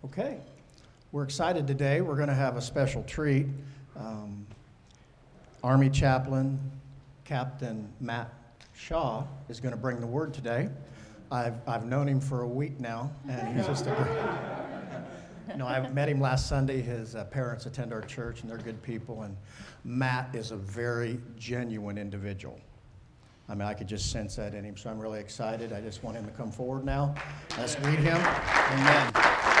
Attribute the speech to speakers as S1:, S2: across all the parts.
S1: Okay, we're excited today. We're going to have a special treat. Army Chaplain Captain Matt Shaw is going to bring the word today. I've known him for a week now, and he's just a great... I met him last Sunday. His parents attend our church, and they're good people, and Matt is a very genuine individual. I mean, I could just sense that in him, so I'm really excited. I just want him to come forward now. Let's greet him. Amen.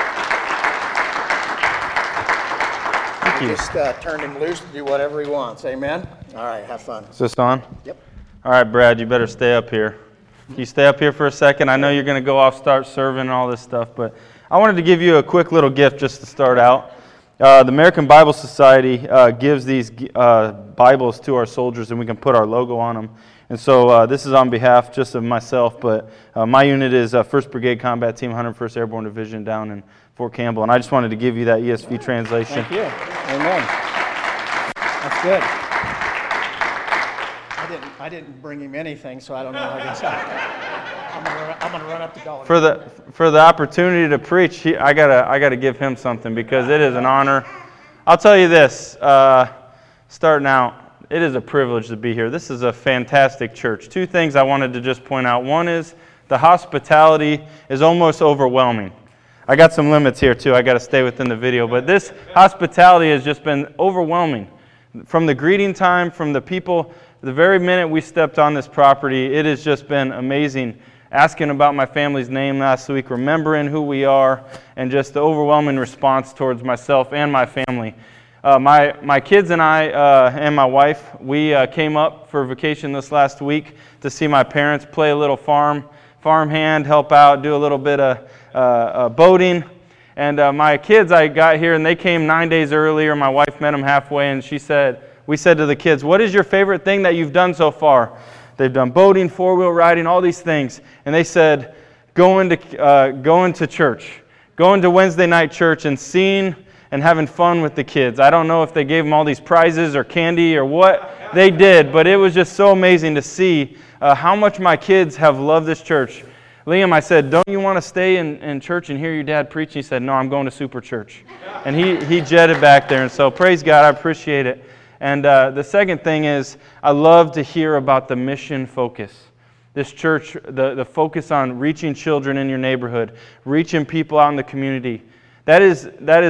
S1: Just turn him loose to do whatever he wants. Amen? All right, have fun.
S2: Is this on?
S1: Yep.
S2: All right, Brad, you better stay up here. Can you stay up here for a second? I know you're going to go off, start serving and all this stuff, but I wanted to give you a quick little gift just to start out. The American Bible Society gives these Bibles to our soldiers, and we can put our logo on them. And so this is on behalf just of myself, but my unit is 1st Brigade Combat Team, 101st Airborne Division down in Fort Campbell, and I just wanted to give you that ESV translation.
S1: Thank you. Amen. That's good. I didn't bring him anything, so I don't know how I can say. I'm gonna run up to Dollar.
S2: For the opportunity to preach, I gotta give him something because it is an honor. I'll tell you this, starting out, it is a privilege to be here. This is a fantastic church. Two things I wanted to just point out. One is the hospitality is almost overwhelming. I got some limits here too. I got to stay within the video, but this hospitality has just been overwhelming. From the greeting time, from the people, the very minute we stepped on this property, it has just been amazing. Asking about my family's name last week, remembering who we are, and just the overwhelming response towards myself and my family. My kids and I and my wife, we came up for vacation this last week to see my parents play a little farm hand, help out, do a little bit of boating. And my kids, I got here and they came 9 days earlier. My wife met them halfway, and we said to the kids, "What is your favorite thing that you've done so far?" They've done boating, four-wheel riding, all these things. And they said, going to church, going to Wednesday night church and seeing and having fun with the kids. I don't know if they gave them all these prizes or candy or what they did, but it was just so amazing to see how much my kids have loved this church. Liam, I said, "Don't you want to stay in church and hear your dad preach?" He said, "No, I'm going to Super Church." And he jetted back there, and so praise God, I appreciate it. And the second thing is, I love to hear about the mission focus. This church, the focus on reaching children in your neighborhood, reaching people out in the community. That is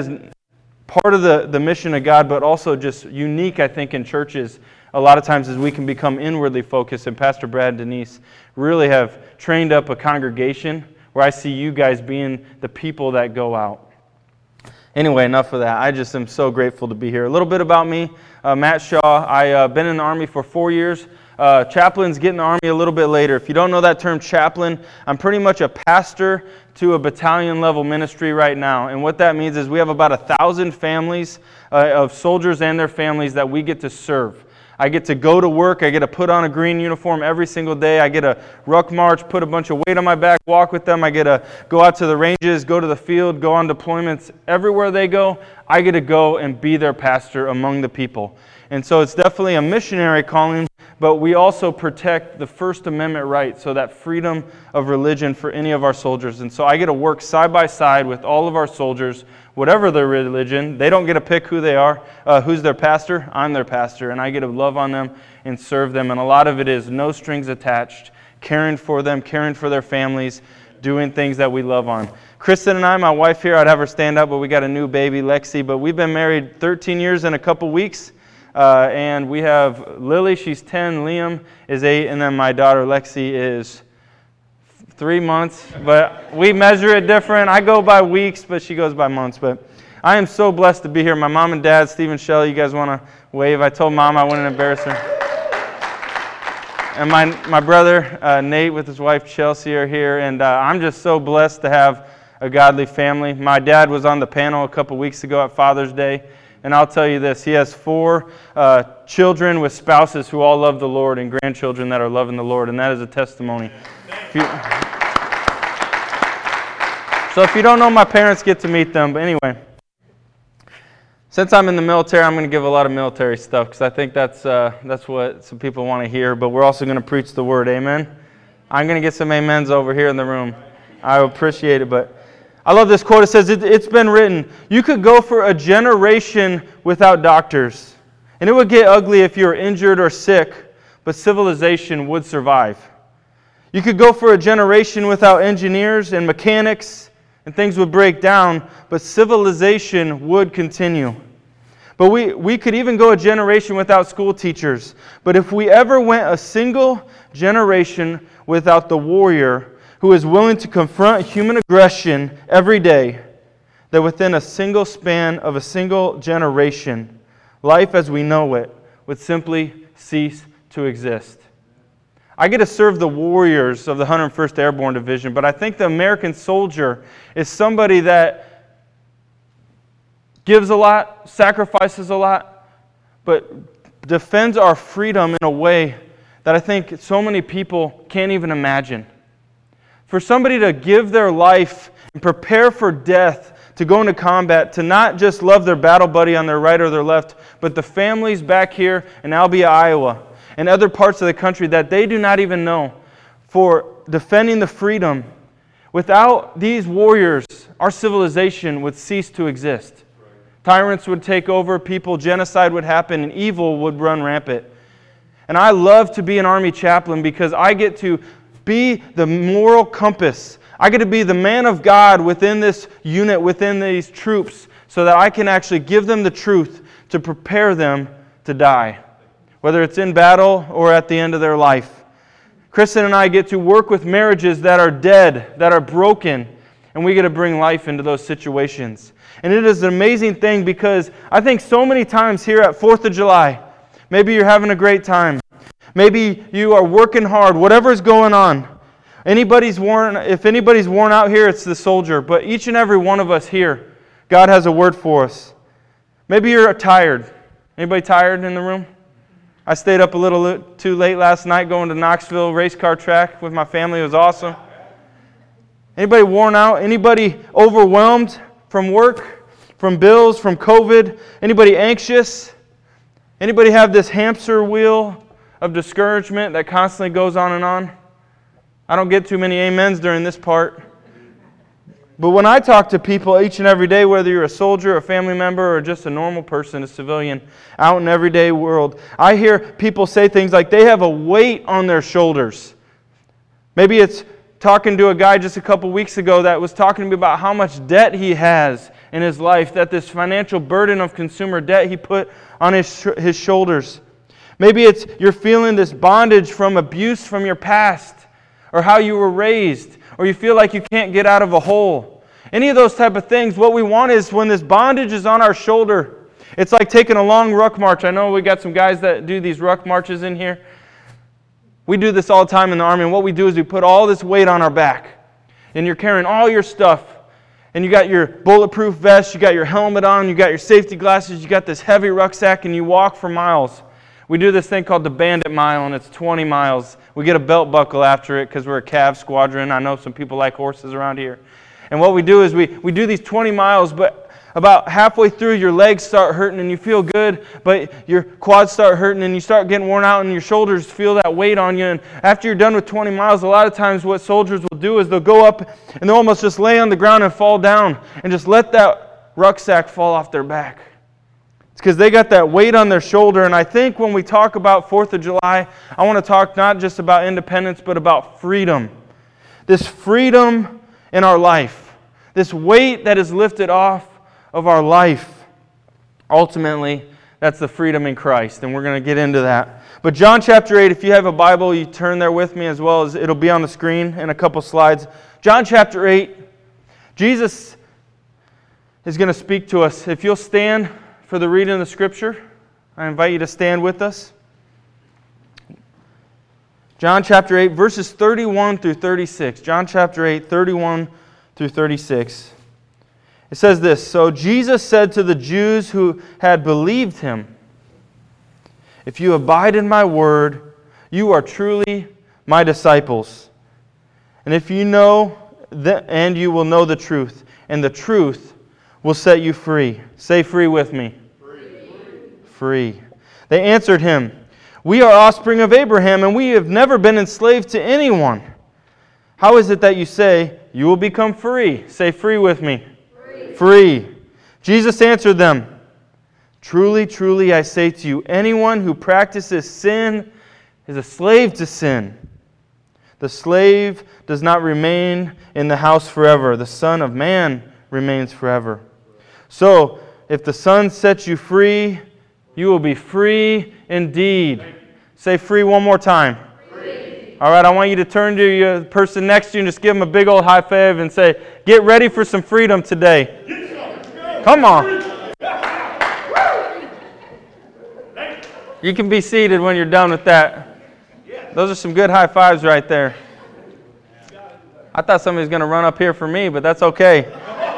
S2: part of the mission of God, but also just unique, I think, in churches. A lot of times as we can become inwardly focused, and Pastor Brad and Denise really have trained up a congregation where I see you guys being the people that go out. Anyway, enough of that. I just am so grateful to be here. A little bit about me, Matt Shaw. I've been in the Army for 4 years. Chaplains get in the Army a little bit later. If you don't know that term, chaplain, I'm pretty much a pastor to a battalion level ministry right now. And what that means is we have about 1,000 families of soldiers and their families that we get to serve. I get to go to work. I get to put on a green uniform every single day. I get to ruck march, put a bunch of weight on my back, walk with them. I get to go out to the ranges, go to the field, go on deployments. Everywhere they go, I get to go and be their pastor among the people. And so it's definitely a missionary calling, but we also protect the First Amendment right, so that freedom of religion for any of our soldiers. And so I get to work side by side with all of our soldiers, whatever their religion. They don't get to pick who they are, who's their pastor. I'm their pastor, and I get to love on them and serve them. And a lot of it is no strings attached, caring for them, caring for their families, doing things that we love on. Kristen and I, my wife here, I'd have her stand up, but we got a new baby, Lexi. But we've been married 13 years in a couple weeks. And we have Lily, she's 10, Liam is 8, and then my daughter Lexi is 3 months. But we measure it different. I go by weeks, but she goes by months. But I am so blessed to be here. My mom and dad, Steve and Shelley, you guys want to wave? I told Mom I wouldn't embarrass her. And my brother Nate with his wife Chelsea are here, and I'm just so blessed to have a godly family. My dad was on the panel a couple weeks ago at Father's Day. And I'll tell you this, he has 4 children with spouses who all love the Lord and grandchildren that are loving the Lord, and that is a testimony. So if you don't know my parents, get to meet them. But anyway, since I'm in the military, I'm going to give a lot of military stuff because I think that's what some people want to hear, but we're also going to preach the Word, amen? I'm going to get some amens over here in the room. I appreciate it, but I love this quote. It says, it's been written, you could go for a generation without doctors, and it would get ugly if you were injured or sick, but civilization would survive. You could go for a generation without engineers and mechanics, and things would break down, but civilization would continue. But we could even go a generation without school teachers. But if we ever went a single generation without the warrior who is willing to confront human aggression every day, that within a single span of a single generation, life as we know it would simply cease to exist. I get to serve the warriors of the 101st Airborne Division, but I think the American soldier is somebody that gives a lot, sacrifices a lot, but defends our freedom in a way that I think so many people can't even imagine. For somebody to give their life and prepare for death, to go into combat, to not just love their battle buddy on their right or their left, but the families back here in Albia, Iowa, and other parts of the country that they do not even know, for defending the freedom. Without these warriors, our civilization would cease to exist. Tyrants would take over, genocide would happen, and evil would run rampant. And I love to be an Army chaplain because I get to be the moral compass. I get to be the man of God within this unit, within these troops, so that I can actually give them the truth to prepare them to die, whether it's in battle or at the end of their life. Kristen and I get to work with marriages that are dead, that are broken, and we get to bring life into those situations. And it is an amazing thing because I think so many times here at 4th of July, maybe you're having a great time. Maybe you are working hard, whatever's going on. If anybody's worn out here, it's the soldier. But each and every one of us here, God has a word for us. Maybe you're tired. Anybody tired in the room? I stayed up a little too late last night going to Knoxville race car track with my family. It was awesome. Anybody worn out? Anybody overwhelmed from work, from bills, from COVID? Anybody anxious? Anybody have this hamster wheel of discouragement that constantly goes on and on? I don't get too many amens during this part. But when I talk to people each and every day, whether you're a soldier, a family member, or just a normal person, a civilian, out in the everyday world, I hear people say things like they have a weight on their shoulders. Maybe it's talking to a guy just a couple weeks ago that was talking to me about how much debt he has in his life, that this financial burden of consumer debt he put on his shoulders. Maybe it's you're feeling this bondage from abuse from your past, or how you were raised, or you feel like you can't get out of a hole. Any of those type of things, what we want is when this bondage is on our shoulder, it's like taking a long ruck march. I know we got some guys that do these ruck marches in here. We do this all the time in the Army, and what we do is we put all this weight on our back, and you're carrying all your stuff, and you got your bulletproof vest, you got your helmet on, you got your safety glasses, you got this heavy rucksack, and you walk for miles. We do this thing called the Bandit Mile, and it's 20 miles. We get a belt buckle after it because we're a Cav squadron. I know some people like horses around here. And what we do is we do these 20 miles, but about halfway through, your legs start hurting and you feel good, but your quads start hurting and you start getting worn out and your shoulders feel that weight on you. And after you're done with 20 miles, a lot of times what soldiers will do is they'll go up and they'll almost just lay on the ground and fall down and just let that rucksack fall off their back. It's because they got that weight on their shoulder. And I think when we talk about 4th of July, I want to talk not just about independence, but about freedom. This freedom in our life. This weight that is lifted off of our life. Ultimately, that's the freedom in Christ. And we're going to get into that. But John chapter 8, if you have a Bible, you turn there with me as well as it'll be on the screen in a couple slides. John chapter 8, Jesus is going to speak to us. If you'll stand for the reading of the Scripture, I invite you to stand with us. John chapter 8, verses 31 through 36. John chapter 8, 31 through 36. It says this, "So Jesus said to the Jews who had believed him, 'If you abide in my word, you are truly my disciples. And if you know, and you will know the truth, and the truth will set you free.'" Say free with me. Free. They answered him, "We are offspring of Abraham, and we have never been enslaved to anyone. How is it that you say you will become free. Say free with me. Free. Jesus answered them, truly, truly, I say to you, anyone who practices sin is a slave to sin. The slave does not remain in the house forever. The Son of Man remains forever. So, if the Son sets you free, you will be free indeed. Say free one more time. Free. All right, I want you to turn to your person next to you and just give them a big old high five and say, get ready for some freedom today. Come on. You can be seated when you're done with that. Those are some good high fives right there. I thought somebody was going to run up here for me, but that's okay.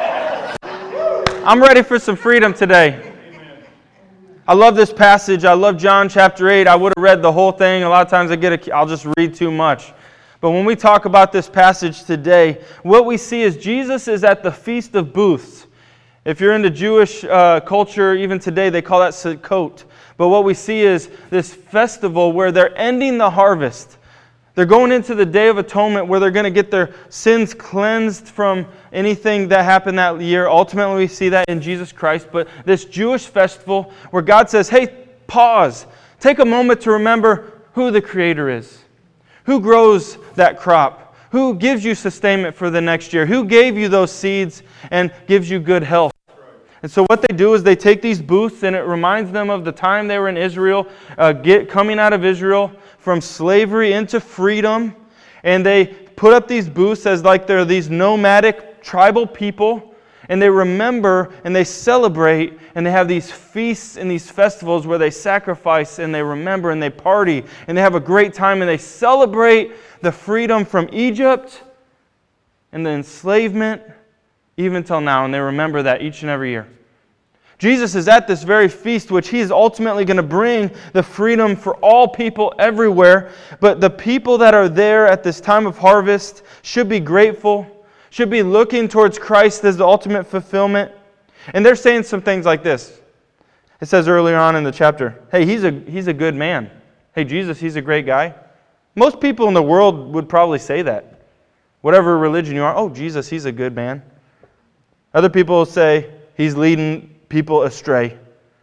S2: I'm ready for some freedom today. I love this passage. I love John chapter 8. I would have read the whole thing. A lot of times I'll just read too much. But when we talk about this passage today, what we see is Jesus is at the Feast of Booths. If you're into Jewish culture, even today they call that Sukkot. But what we see is this festival where they're ending the harvest. They're going into the Day of Atonement where they're going to get their sins cleansed from anything that happened that year. Ultimately, we see that in Jesus Christ. But this Jewish festival where God says, hey, pause. Take a moment to remember who the Creator is. Who grows that crop? Who gives you sustainment for the next year? Who gave you those seeds and gives you good health? And so what they do is they take these booths, and it reminds them of the time they were in Israel, coming out of Israel from slavery into freedom. And they put up these booths as like they're these nomadic tribal people. And they remember and they celebrate, and they have these feasts and these festivals where they sacrifice and they remember and they party and they have a great time and they celebrate the freedom from Egypt and the enslavement even till now, and they remember that each and every year. Jesus is at this very feast, which He is ultimately going to bring the freedom for all people everywhere. But the people that are there at this time of harvest should be grateful, should be looking towards Christ as the ultimate fulfillment. And they're saying some things like this. It says earlier on in the chapter, hey, he's a good man. Hey, Jesus, He's a great guy. Most people in the world would probably say that. Whatever religion you are, oh, Jesus, He's a good man. Other people say He's leading people astray.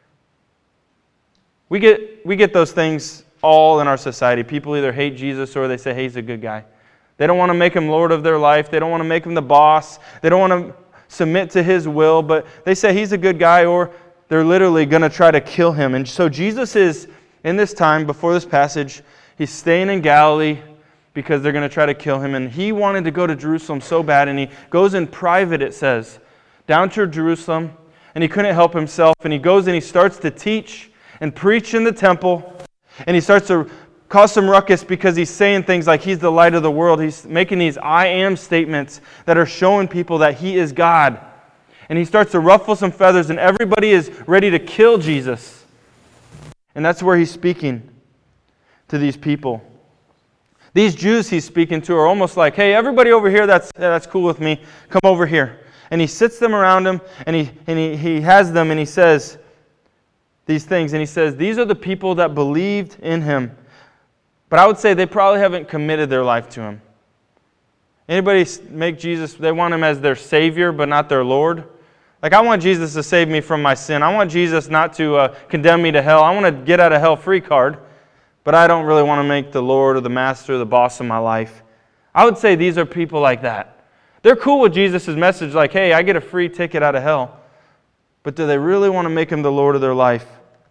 S2: We get those things all in our society. People either hate Jesus or they say, hey, He's a good guy. They don't want to make Him Lord of their life. They don't want to make Him the boss. They don't want to submit to His will, but they say He's a good guy, or they're literally going to try to kill Him. And so Jesus is, in this time, before this passage, He's staying in Galilee because they're going to try to kill Him. And He wanted to go to Jerusalem so bad, and He goes in private, it says, down to Jerusalem, and He couldn't help Himself, and He goes and He starts to teach and preach in the temple, and He starts to cause some ruckus because He's saying things like He's the light of the world. He's making these I am statements that are showing people that He is God. And He starts to ruffle some feathers, and everybody is ready to kill Jesus. And that's where He's speaking to these people. These Jews He's speaking to are almost like, hey, everybody over here that's cool with me, come over here. And He sits them around Him, and he has them, and He says these things. And He says, these are the people that believed in Him. But I would say they probably haven't committed their life to Him. Anybody make Jesus, they want Him as their Savior, but not their Lord? Like, I want Jesus to save me from my sin. I want Jesus not to condemn me to hell. I want to get out of hell free card. But I don't really want to make the Lord or the Master or the boss of my life. I would say these are people like that. They're cool with Jesus' message, like, hey, I get a free ticket out of hell. But do they really want to make Him the Lord of their life?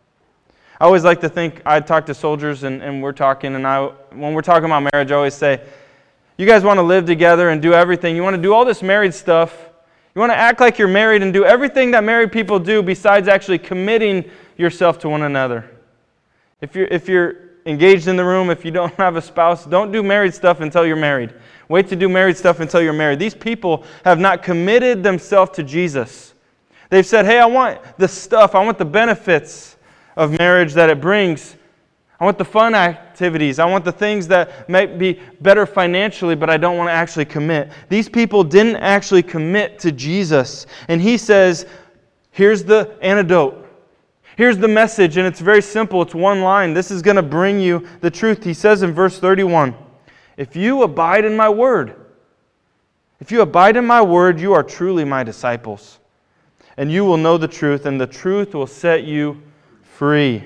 S2: I always like to think, I talk to soldiers and we're talking, and when we're talking about marriage, I always say, you guys want to live together and do everything. You want to do all this married stuff. You want to act like you're married and do everything that married people do besides actually committing yourself to one another. If you're engaged in the room, if you don't have a spouse, don't do married stuff until you're married. Wait to do married stuff until you're married. These people have not committed themselves to Jesus. They've said, hey, I want the stuff, I want the benefits of marriage that it brings. I want the fun activities. I want the things that might be better financially, but I don't want to actually commit. These people didn't actually commit to Jesus. And He says, here's the antidote. Here's the message, and it's very simple. It's one line. This is going to bring you the truth. He says in verse 31, if you abide in my word, If you abide in my word, you are truly my disciples. And you will know the truth, and the truth will set you free.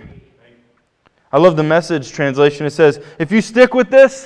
S2: I love the Message translation. It says, if you stick with this,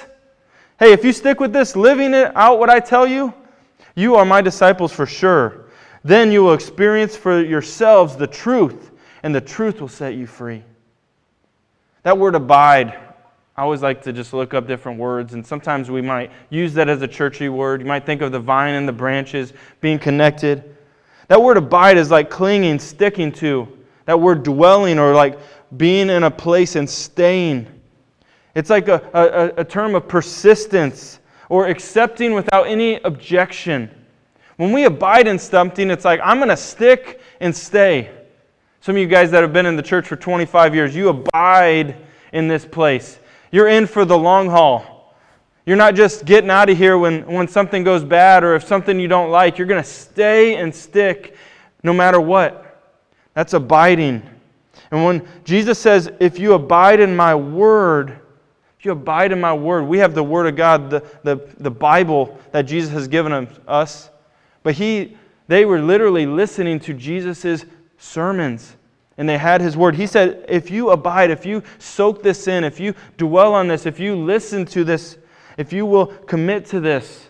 S2: living it out what I tell you, you are my disciples for sure. Then you will experience for yourselves the truth, and the truth will set you free. That word abide, I always like to just look up different words, and sometimes we might use that as a churchy word. You might think of the vine and the branches being connected. That word abide is like clinging, sticking to. That word dwelling, or like being in a place and staying. It's like a term of persistence or accepting without any objection. When we abide in something, it's like, I'm going to stick and stay. Some of you guys that have been in the church for 25 years, you abide in this place. You're in for the long haul. You're not just getting out of here when something goes bad or if something you don't like. You're going to stay and stick no matter what. That's abiding. And when Jesus says, if you abide in my word, if you abide in my word, we have the word of God, the Bible that Jesus has given us. But they were literally listening to Jesus' sermons. And they had his word. He said, if you abide, if you soak this in, if you dwell on this, if you listen to this, if you will commit to this,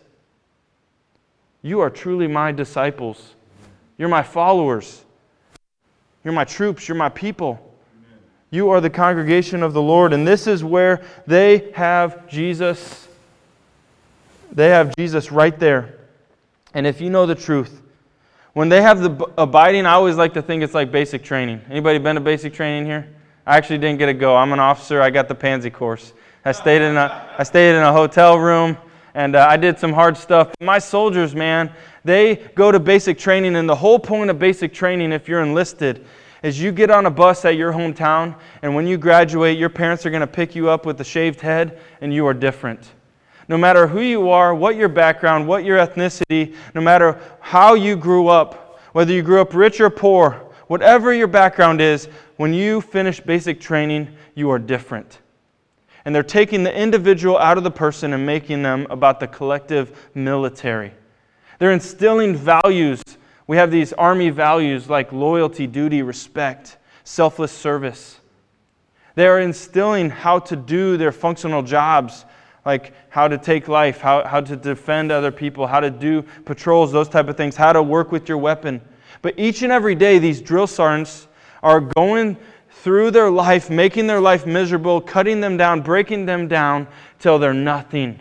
S2: you are truly my disciples. You're my followers. You're my troops. You're my people. Amen. You are the congregation of the Lord. And this is where they have Jesus. They have Jesus right there. And if you know the truth, when they have the abiding, I always like to think it's like basic training. Anybody been to basic training here? I actually didn't get to go. I'm an officer. I got the Pansy course. I stayed in a hotel room, and I did some hard stuff. My soldiers, man, they go to basic training, and the whole point of basic training, if you're enlisted, is you get on a bus at your hometown, and when you graduate, your parents are going to pick you up with a shaved head, and you are different. No matter who you are, what your background, what your ethnicity, no matter how you grew up, whether you grew up rich or poor, whatever your background is, when you finish basic training, you are different. And they're taking the individual out of the person and making them about the collective military. They're instilling values. We have these Army values like loyalty, duty, respect, selfless service. They are instilling how to do their functional jobs, like how to take life, how to defend other people, how to do patrols, those type of things, how to work with your weapon. But each and every day, these drill sergeants are going through their life, making their life miserable, cutting them down, breaking them down till they're nothing.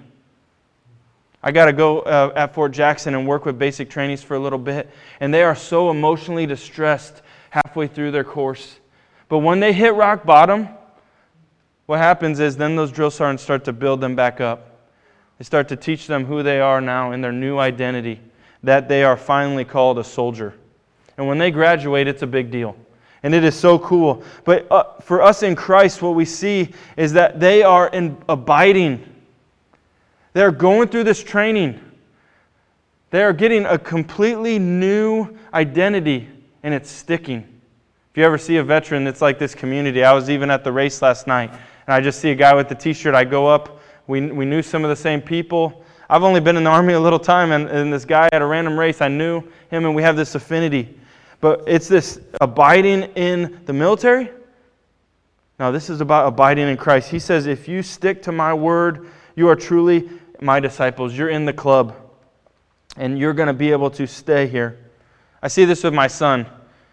S2: I got to go at Fort Jackson and work with basic trainees for a little bit, and they are so emotionally distressed halfway through their course. But when they hit rock bottom, what happens is then those drill sergeants start to build them back up. They start to teach them who they are now in their new identity, that they are finally called a soldier. And when they graduate, it's a big deal. And it is so cool. But for us in Christ, what we see is that they are abiding. They are going through this training. They are getting a completely new identity, and it's sticking. If you ever see a veteran that's like this community, I was even at the race last night, and I just see a guy with the t-shirt. I go up. We knew some of the same people. I've only been in the Army a little time, and this guy at a random race, I knew him, and we have this affinity. But it's this abiding in the military. No, this is about abiding in Christ. He says, if you stick to my word, you are truly my disciples. You're in the club, and you're going to be able to stay here. I see this with my son.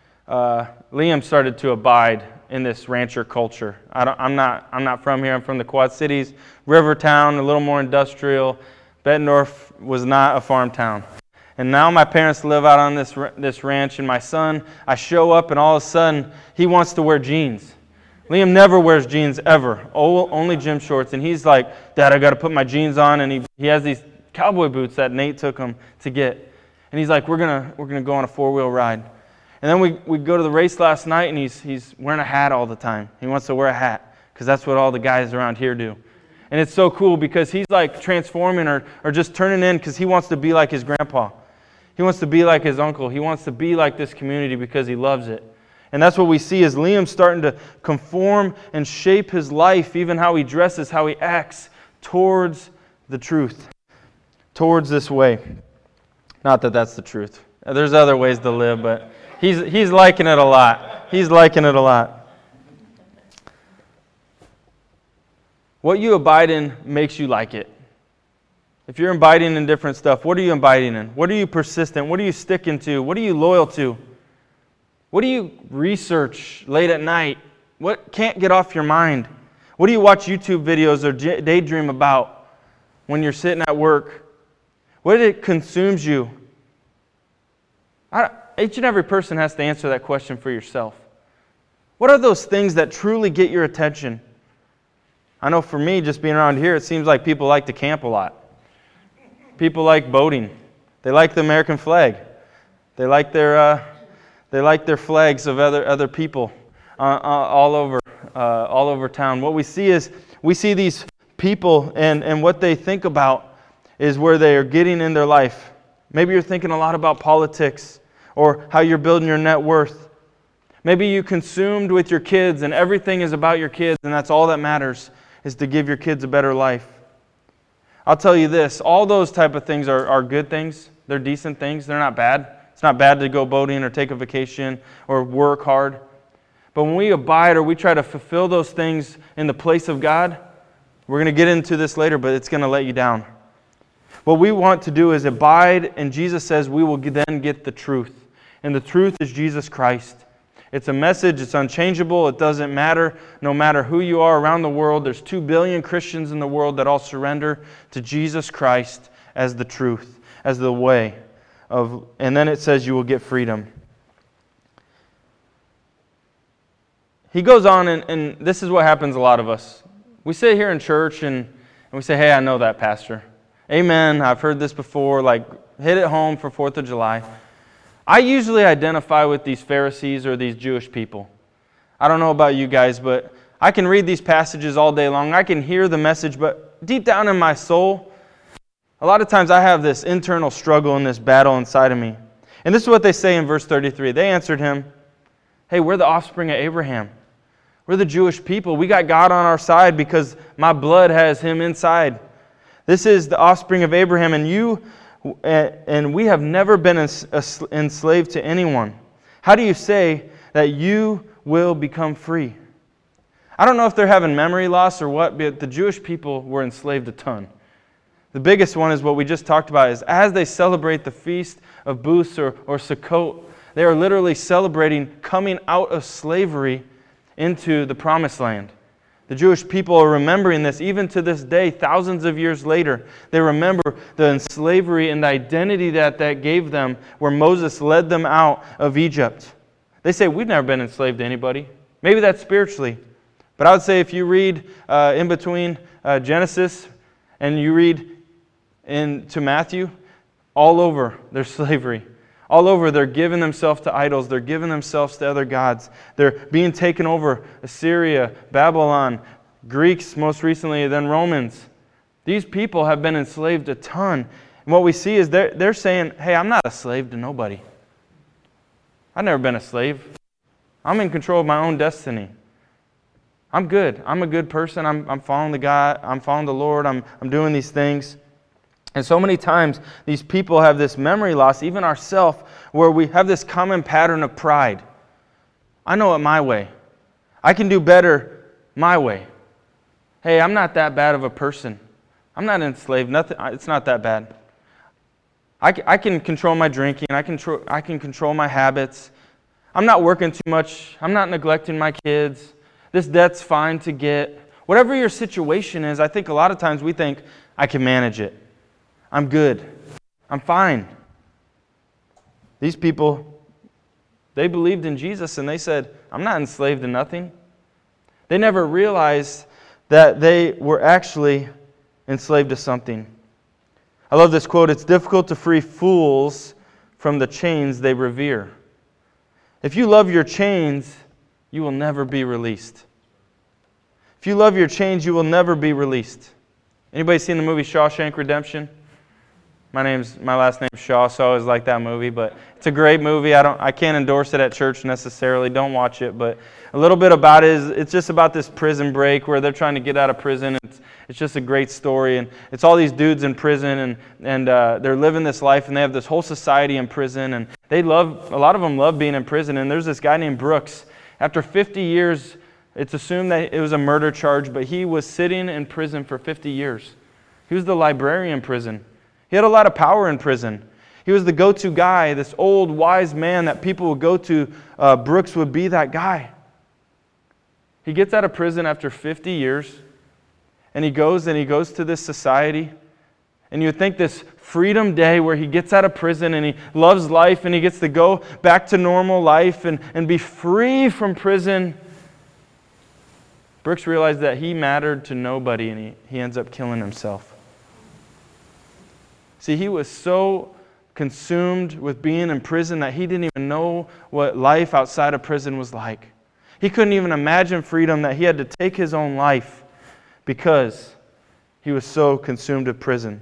S2: Liam started to abide in this rancher culture. I'm not from here. I'm from the Quad Cities, Rivertown, a little more industrial. Bettendorf was not a farm town. And now my parents live out on this ranch, and my son, I show up, and all of a sudden, he wants to wear jeans. Liam never wears jeans ever, only gym shorts. And he's like, Dad, I got to put my jeans on. And he has these cowboy boots that Nate took him to get. And he's like, we're gonna go on a 4-wheel ride. And then we go to the race last night, and he's wearing a hat all the time. He wants to wear a hat because that's what all the guys around here do. And it's so cool because he's like transforming or just turning in because he wants to be like his grandpa. He wants to be like his uncle. He wants to be like this community because he loves it. And that's what we see is Liam starting to conform and shape his life, even how he dresses, how he acts, towards the truth, towards this way. Not that that's the truth. There's other ways to live, but he's liking it a lot. He's liking it a lot. What you abide in makes you like it. If you're abiding in different stuff, what are you abiding in? What are you persistent? What are you sticking to? What are you loyal to? What do you research late at night? What can't get off your mind? What do you watch YouTube videos or daydream about when you're sitting at work? What consumes you? Each and every person has to answer that question for yourself. What are those things that truly get your attention? I know for me, just being around here, it seems like people like to camp a lot. People like boating. They like the American flag. They like their flags of other people all over town. What we see is these people and what they think about is where they are getting in their life. Maybe you're thinking a lot about politics or how you're building your net worth. Maybe you consumed with your kids and everything is about your kids and that's all that matters is to give your kids a better life. I'll tell you this, all those type of things are good things. They're decent things. They're not bad. It's not bad to go boating or take a vacation or work hard. But when we abide or we try to fulfill those things in the place of God, we're going to get into this later, but it's going to let you down. What we want to do is abide, and Jesus says we will then get the truth. And the truth is Jesus Christ. It's a message, it's unchangeable, it doesn't matter. No matter who you are around the world, there's 2 billion Christians in the world that all surrender to Jesus Christ as the truth, as the way. And then it says you will get freedom. He goes on, and this is what happens a lot of us. We sit here in church and we say, hey, I know that, Pastor. Amen, I've heard this before, like hit it home for 4th of July. I usually identify with these Pharisees or these Jewish people. I don't know about you guys, but I can read these passages all day long. I can hear the message, but deep down in my soul, a lot of times I have this internal struggle and this battle inside of me. And this is what they say in verse 33. They answered him, hey, we're the offspring of Abraham. We're the Jewish people. We got God on our side because my blood has him inside. This is the offspring of Abraham, and we have never been enslaved to anyone. How do you say that you will become free? I don't know if they're having memory loss or what, but the Jewish people were enslaved a ton. The biggest one is what we just talked about, is as they celebrate the Feast of Booths or Sukkot, they are literally celebrating coming out of slavery into the Promised Land. The Jewish people are remembering this even to this day, thousands of years later. They remember the slavery and the identity that gave them where Moses led them out of Egypt. They say, we've never been enslaved to anybody. Maybe that's spiritually. But I would say if you read in between Genesis and you read into Matthew, all over there's slavery. All over, they're giving themselves to idols. They're giving themselves to other gods. They're being taken over. Assyria, Babylon, Greeks most recently, then Romans. These people have been enslaved a ton. And what we see is they're saying, hey, I'm not a slave to nobody. I've never been a slave. I'm in control of my own destiny. I'm good. I'm a good person. I'm following the God. I'm following the Lord. I'm doing these things. And so many times, these people have this memory loss, even ourselves, where we have this common pattern of pride. I know it my way. I can do better my way. Hey, I'm not that bad of a person. I'm not enslaved. Nothing. It's not that bad. I can control my drinking. I can control my habits. I'm not working too much. I'm not neglecting my kids. This debt's fine to get. Whatever your situation is, I think a lot of times we think, I can manage it. I'm good. I'm fine. These people, they believed in Jesus and they said, I'm not enslaved to nothing. They never realized that they were actually enslaved to something. I love this quote, it's difficult to free fools from the chains they revere. If you love your chains, you will never be released. If you love your chains, you will never be released. Anybody seen the movie Shawshank Redemption? My last name's Shaw, so I always like that movie, but it's a great movie. I can't endorse it at church necessarily. Don't watch it, but a little bit about it is it's just about this prison break where they're trying to get out of prison. It's just a great story, and it's all these dudes in prison, and they're living this life, and they have this whole society in prison, and a lot of them love being in prison. And there's this guy named Brooks. After 50 years, it's assumed that it was a murder charge, but he was sitting in prison for 50 years. He was the librarian in prison. He had a lot of power in prison. He was the go-to guy, this old, wise man that people would go to. Brooks would be that guy. He gets out of prison after 50 years, and he goes to this society. And you would think this freedom day where he gets out of prison and he loves life and he gets to go back to normal life and be free from prison. Brooks realized that he mattered to nobody, and he ends up killing himself. See, he was so consumed with being in prison that he didn't even know what life outside of prison was like. He couldn't even imagine freedom, that he had to take his own life because he was so consumed with prison.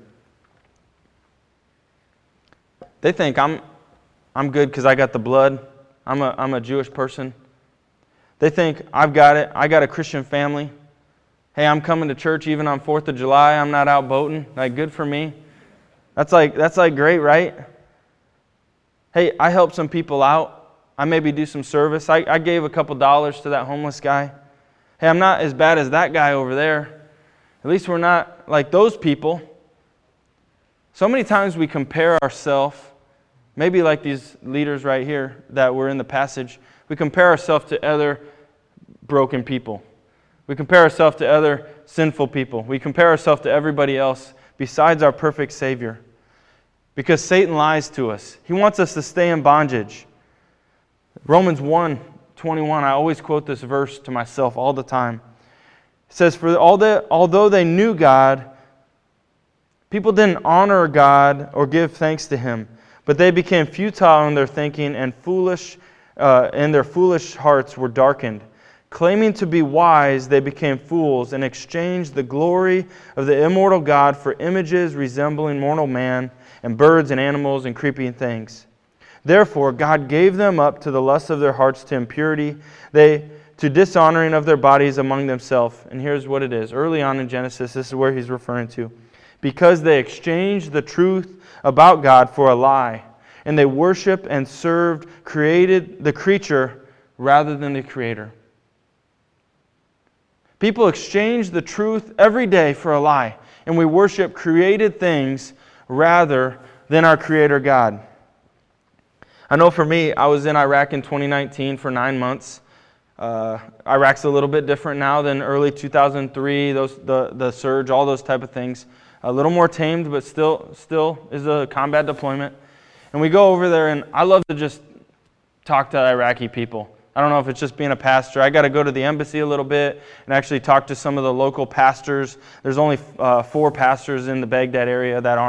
S2: They think I'm good because I got the blood. I'm a Jewish person. They think I've got it. I got a Christian family. Hey, I'm coming to church even on 4th of July. I'm not out boating. Like, good for me. That's like great, right? Hey, I helped some people out. I maybe do some service. I gave a couple dollars to that homeless guy. Hey, I'm not as bad as that guy over there. At least we're not like those people. So many times we compare ourselves, maybe like these leaders right here that were in the passage, we compare ourselves to other broken people. We compare ourselves to other sinful people. We compare ourselves to everybody else besides our perfect Savior. Because Satan lies to us. He wants us to stay in bondage. Romans 1:21, I always quote this verse to myself all the time. It says, "For although they knew God, people didn't honor God or give thanks to Him, but they became futile in their thinking, and their foolish hearts were darkened. Claiming to be wise, they became fools and exchanged the glory of the immortal God for images resembling mortal man and birds and animals and creeping things. Therefore, God gave them up to the lust of their hearts to impurity, to dishonoring of their bodies among themselves." And here's what it is. Early on in Genesis, this is where he's referring to. "Because they exchanged the truth about God for a lie, and they worshiped and served the creature rather than the Creator." People exchange the truth every day for a lie, and we worship created things rather than our Creator God. I know for me, I was in Iraq in 2019 for 9 months. Iraq's a little bit different now than early 2003, the surge, all those type of things. A little more tamed, but still is a combat deployment. And we go over there, and I love to just talk to Iraqi people. I don't know if it's just being a pastor. I got to go to the embassy a little bit and actually talk to some of the local pastors. There's only 4 pastors in the Baghdad area that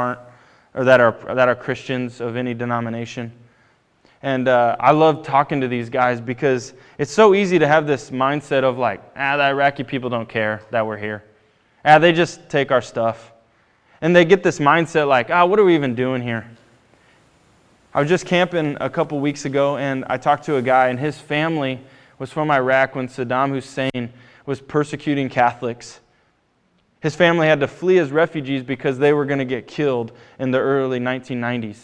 S2: are Christians of any denomination. And I love talking to these guys because it's so easy to have this mindset of like, the Iraqi people don't care that we're here. They just take our stuff. And they get this mindset like, what are we even doing here? I was just camping a couple weeks ago, and I talked to a guy, and his family was from Iraq when Saddam Hussein was persecuting Catholics. His family had to flee as refugees because they were going to get killed in the early 1990s.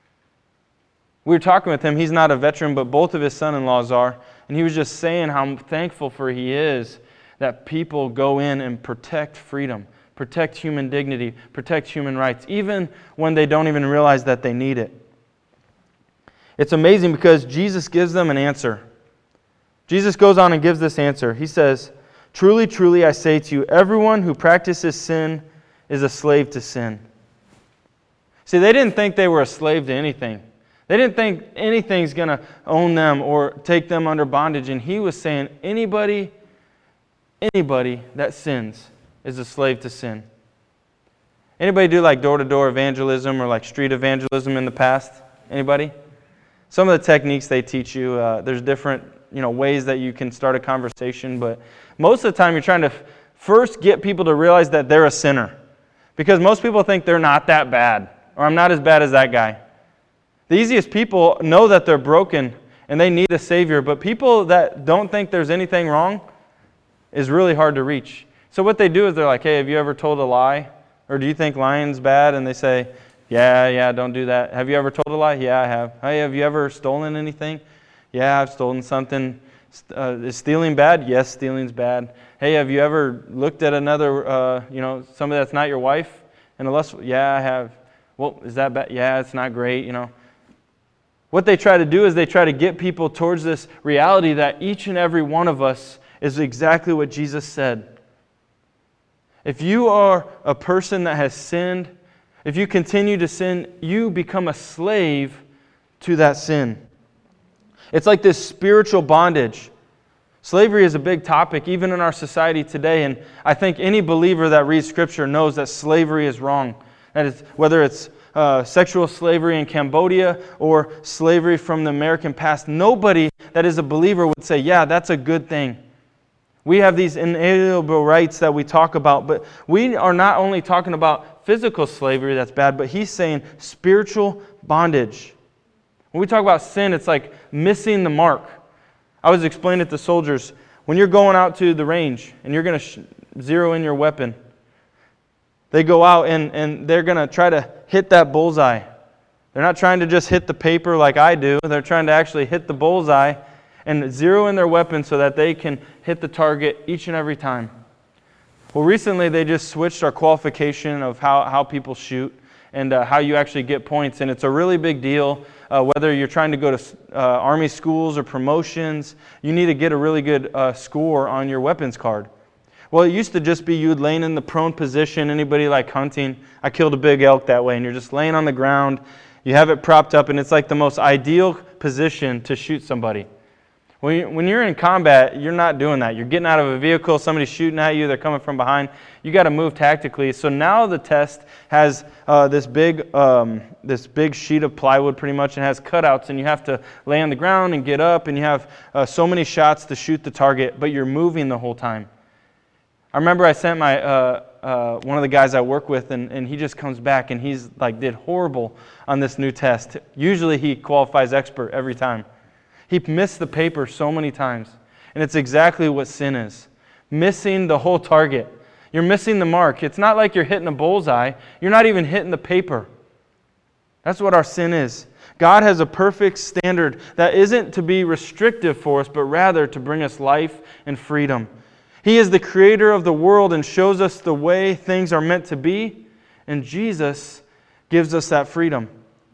S2: We were talking with him. He's not a veteran, but both of his son-in-laws are. And he was just saying how thankful for he is that people go in and protect freedom, protect human dignity, protect human rights, even when they don't even realize that they need it. It's amazing because Jesus gives them an answer. Jesus goes on and gives this answer. He says, "Truly, truly, I say to you, everyone who practices sin is a slave to sin." See, they didn't think they were a slave to anything. They didn't think anything's going to own them or take them under bondage. And he was saying, anybody that sins is a slave to sin. Anybody do like door-to-door evangelism or like street evangelism in the past? Anybody? Some of the techniques they teach you, there's different ways that you can start a conversation, but most of the time you're trying to first get people to realize that they're a sinner. Because most people think they're not that bad. or I'm not as bad as that guy. The easiest people know that they're broken and they need a Savior, but people that don't think there's anything wrong is really hard to reach. So what they do is they're like, hey, have you ever told a lie? Or do you think lying's bad? And they say, yeah, don't do that. Have you ever told a lie? Yeah, I have. Hey, have you ever stolen anything? Yeah, I've stolen something. Is stealing bad? Yes, stealing's bad. Hey, have you ever looked at another, somebody that's not your wife in a lust? Yeah, I have. Well, is that bad? Yeah, it's not great, What they try to do is they try to get people towards this reality that each and every one of us is exactly what Jesus said. If you are a person that has sinned, if you continue to sin, you become a slave to that sin. It's like this spiritual bondage. Slavery is a big topic even in our society today, and I think any believer that reads Scripture knows that slavery is wrong. That is, whether it's sexual slavery in Cambodia or slavery from the American past, nobody that is a believer would say, yeah, that's a good thing. We have these inalienable rights that we talk about, but we are not only talking about physical slavery that's bad, but he's saying spiritual bondage. When we talk about sin, it's like missing the mark. I was explaining it to soldiers. When you're going out to the range and you're going to zero in your weapon, they go out and they're going to try to hit that bullseye. They're not trying to just hit the paper like I do. They're trying to actually hit the bullseye and zero in their weapon so that they can hit the target each and every time. Well, recently they just switched our qualification of how people shoot and how you actually get points. And it's a really big deal. Whether you're trying to go to Army schools or promotions, you need to get a really good score on your weapons card. Well, it used to just be you'd laying in the prone position. Anybody like hunting? I killed a big elk that way. And you're just laying on the ground. You have it propped up, and it's like the most ideal position to shoot somebody. When you're in combat, you're not doing that. You're getting out of a vehicle, somebody's shooting at you, they're coming from behind. You got to move tactically. So now the test has this big sheet of plywood pretty much, and has cutouts, and you have to lay on the ground and get up, and you have so many shots to shoot the target, but you're moving the whole time. I remember I sent my one of the guys I work with, and he just comes back, and he's like did horrible on this new test. Usually he qualifies expert every time. He missed the paper so many times. And it's exactly what sin is. Missing the whole target. You're missing the mark. It's not like you're hitting a bullseye. You're not even hitting the paper. That's what our sin is. God has a perfect standard that isn't to be restrictive for us, but rather to bring us life and freedom. He is the creator of the world and shows us the way things are meant to be. And Jesus gives us that freedom.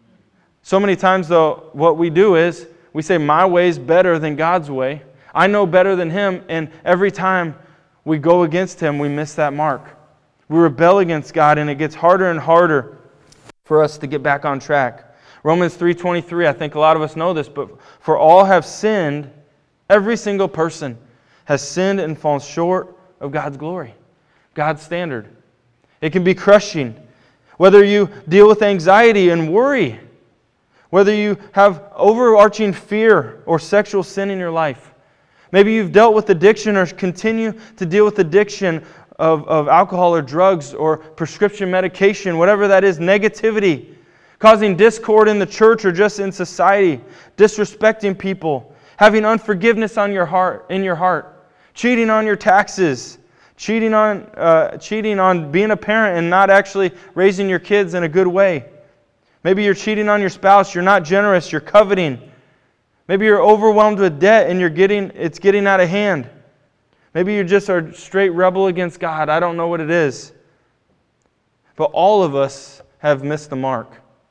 S2: So many times, though, what we do is we say, my way is better than God's way. I know better than Him. And every time we go against Him, we miss that mark. We rebel against God, and it gets harder and harder for us to get back on track. Romans 3:23, I think a lot of us know this, but for all have sinned, every single person has sinned and fallen short of God's glory, God's standard. It can be crushing. Whether you deal with anxiety and worry, whether you have overarching fear or sexual sin in your life. Maybe you've dealt with addiction or continue to deal with addiction of alcohol or drugs or prescription medication, whatever that is, negativity, causing discord in the church or just in society, disrespecting people, having unforgiveness in your heart, cheating on your taxes, cheating on being a parent and not actually raising your kids in a good way. Maybe you're cheating on your spouse, you're not generous, you're coveting. Maybe you're overwhelmed with debt and it's getting out of hand. Maybe you just are straight rebel against God. I don't know what it is. But all of us have missed the mark.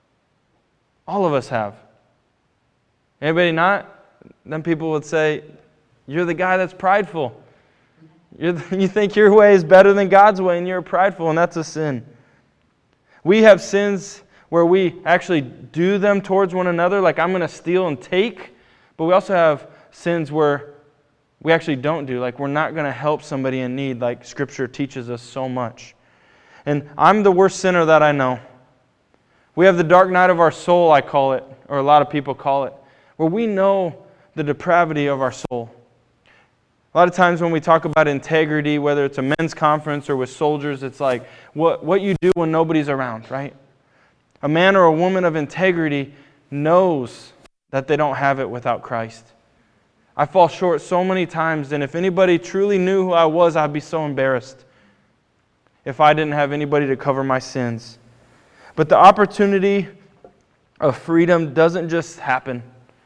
S2: All of us have. Anybody not? Then people would say, you're the guy that's prideful. You think your way is better than God's way and you're prideful, and that's a sin. We have sins where we actually do them towards one another, like I'm going to steal and take. But we also have sins where we actually don't do, like we're not going to help somebody in need, like Scripture teaches us so much. And I'm the worst sinner that I know. We have the dark night of our soul, I call it, or a lot of people call it, where we know the depravity of our soul. A lot of times when we talk about integrity, whether it's a men's conference or with soldiers, it's like what you do when nobody's around, right? A man or a woman of integrity knows that they don't have it without Christ. I fall short so many times, and if anybody truly knew who I was, I'd be so embarrassed if I didn't have anybody to cover my sins. But the opportunity of freedom doesn't just happen.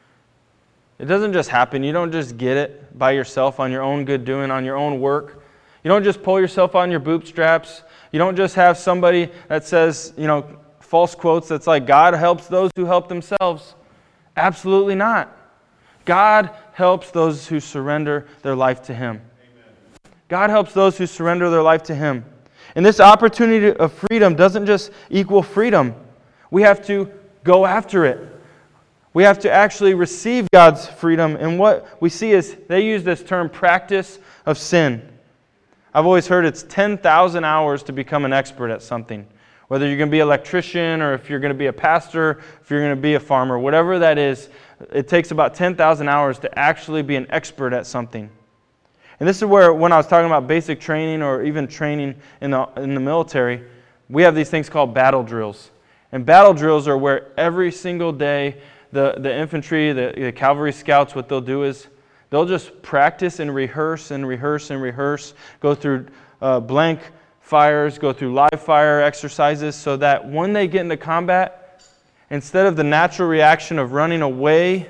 S2: It doesn't just happen. You don't just get it by yourself on your own good doing, on your own work. You don't just pull yourself on your bootstraps. You don't just have somebody that says, false quotes that's like, God helps those who help themselves. Absolutely not. God helps those who surrender their life to Him. Amen. God helps those who surrender their life to Him. And this opportunity of freedom doesn't just equal freedom. We have to go after it. We have to actually receive God's freedom. And what we see is they use this term practice of sin. I've always heard it's 10,000 hours to become an expert at something. Whether you're going to be an electrician or if you're going to be a pastor, if you're going to be a farmer, whatever that is, it takes about 10,000 hours to actually be an expert at something. And this is where, when I was talking about basic training or even training in the military, we have these things called battle drills. And battle drills are where every single day the infantry, the cavalry scouts, what they'll do is they'll just practice and rehearse and rehearse and rehearse, go through blank fires, go through live fire exercises so that when they get into combat, instead of the natural reaction of running away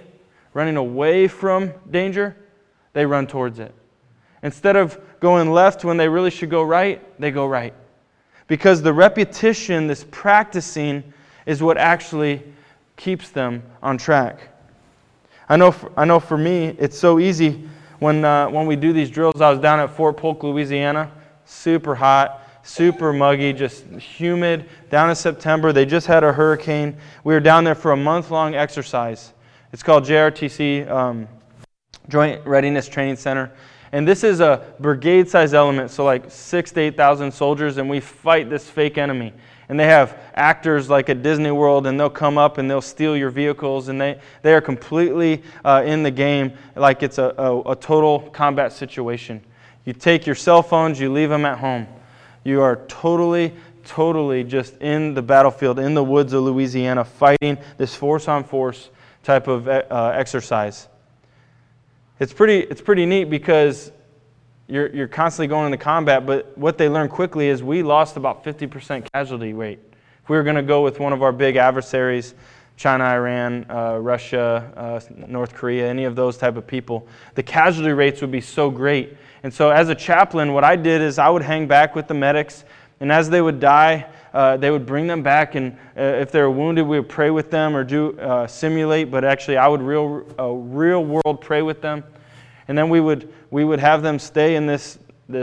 S2: from danger, they run towards it. Instead of going left when they really should go right, they go right. Because the repetition, this practicing, is what actually keeps them on track. I know for me, it's so easy when we do these drills. I was down at Fort Polk, Louisiana, super hot, super muggy, just humid, down in September. They just had a hurricane. We were down there for a month-long exercise. It's called JRTC, Joint Readiness Training Center. And this is a brigade-sized element, so like 6,000 to 8,000 soldiers, and we fight this fake enemy. And they have actors like at Disney World, and they'll come up and they'll steal your vehicles, and they are completely in the game like it's a total combat situation. You take your cell phones, you leave them at home. You are totally just in the battlefield, in the woods of Louisiana, fighting this force-on-force type of exercise. It's pretty neat because you're constantly going into combat, but what they learned quickly is we lost about 50% casualty rate. If we were going to go with one of our big adversaries, China, Iran, Russia, North Korea, any of those type of people, the casualty rates would be so great. And so as a chaplain, what I did is I would hang back with the medics, and as they would die, they would bring them back, and if they were wounded, we would pray with them or do simulate, but actually I would real world pray with them. And then we would have them stay in this